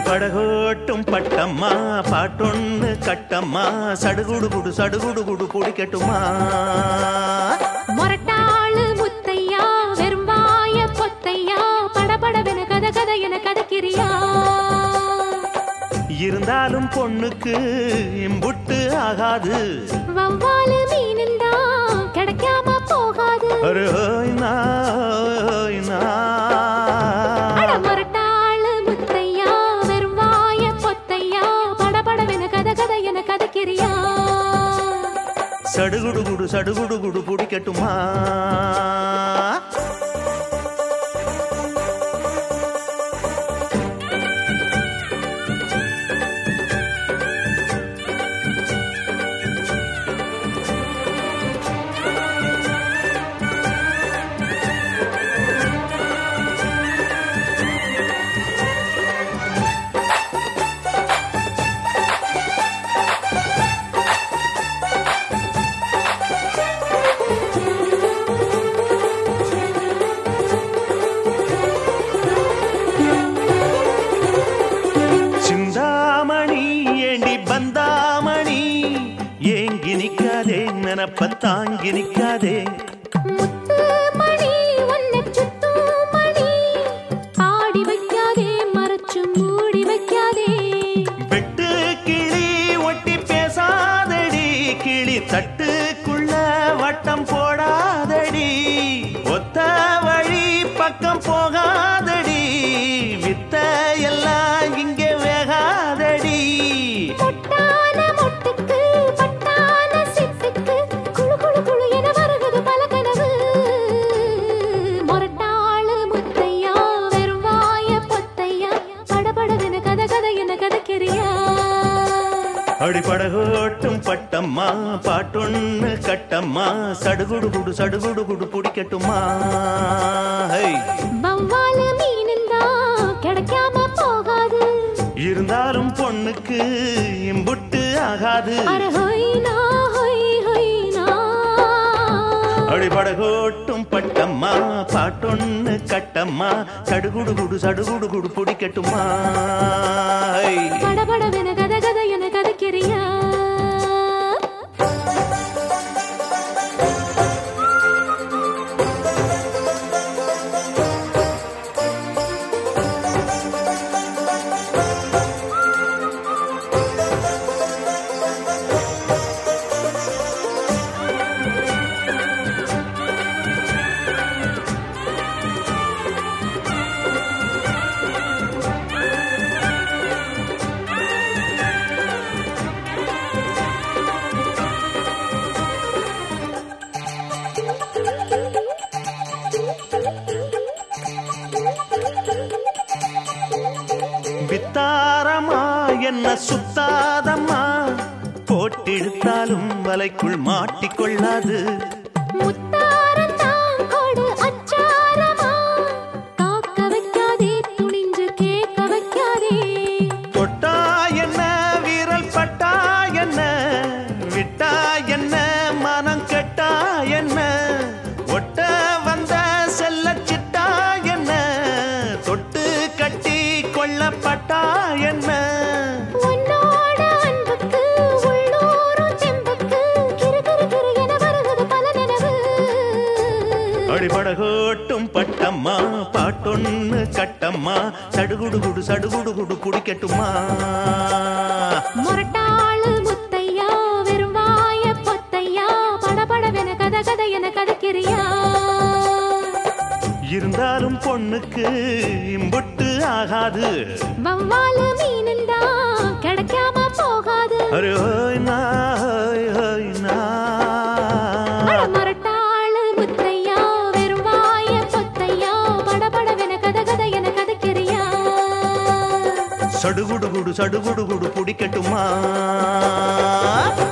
படகோட்டும் பட்டம்மா பாட்டொன்னு கட்டம்மா சடுகுடு குடு சடுகுடு குடு பிடிக்கட்டுமா மொரட்டாளு முத்தையா வெறும்பாய பொத்தையா படபடவென கத கத என கதக்கிறியா இருந்தாலும் பொண்ணுக்கு இம்புட்டு ஆகாது வவ்வாலு மீனுந்தா கிடைக்காம போகாது மொரட்டாளு முத்தையா வெறும்பாய பொத்தையா படபடவென கத கத என கதக்கிறியா சடுகுடு குடு சடுகுடு குடு பிடிக்கட்டுமா தாங்கி நிக்காதே முத்து மணி உன்னை சுத்து மணி ஆடி வைக்காதே மறைச்சு மூடி வைக்காதே வெட்டு கிளி ஒட்டி பேசாதடி கிளி தட்டுக்குள்ள வட்டம் போடாதடி ஒத்த வழி பக்கம் போகாதடி வித்த எல்லாம் இங்கே வேகாதடி அடிபடகோட்டும் பட்டம்மா பாட்டொன்னு கட்டம்மா சடுகுடு குடு சடுகுடு குடு பிடிக்கட்டுமா வவ்வாலு மீனுந்தா கிடைக்காம போகாது இருந்தாலும் பொண்ணுக்கு இம்புட்டு ஆகாது அடிபடகோட்டும் பட்டம்மா பாட்டொன்னு கட்டம்மா சடுகுடு குடு சடுகுடு குடு பிடிக்கட்டுமா படபடவென கத கத என கதக்கிறியா வித்தாரமா என்ன சுத்தாதம்மா போட்டிடுத்தாலும் வலைக்குள் மாட்டிக்கொள்ளாது தொட்டா என்ன வீரல் பட்டா என்ன விட்டா என்ன மனம் கெட்டா என்ன ஒட்ட வந்த செல்ல சிட்டா என்ன தொட்டு கட்டி கொள்ளப்பட்டா என்ன அடிபடகோட்டும் பட்டம்மா பாட்டொன்னு கட்டம்மா சடுகுடு குடு சடுகுடு குடு பிடிக்கட்டுமா மொரட்டாளு முத்தையா வெறும்பாய பொத்தையா படபடவென கத கத என கதக்கிறியா இருந்தாலும் பொண்ணுக்கு இம்புட்டு ஆகாது வவ்வாலு மீனுந்தா கிடைக்காம போகாது மொரட்டாளு முத்தையா வெறும்பாய பொத்தையா படபடவென கத கத என கதக்கிறியா சடுகுடு குடு சடுகுடு குடு பிடிக்கட்டுமா